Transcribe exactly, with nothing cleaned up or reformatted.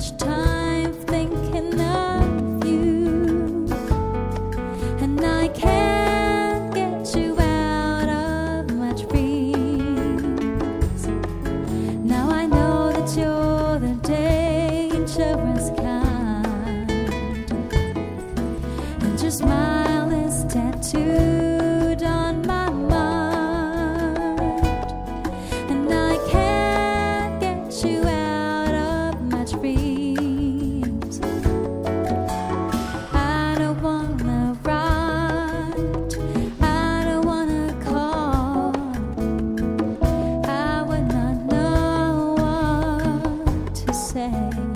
much time thinking of you, and I can't get you out of my dreams. Now I know that you're the dangerous kind, and your smile is tattooed on my mind, and I can't get you out of my dreams. I don't wanna write, I don't wanna call, I would not know what to say.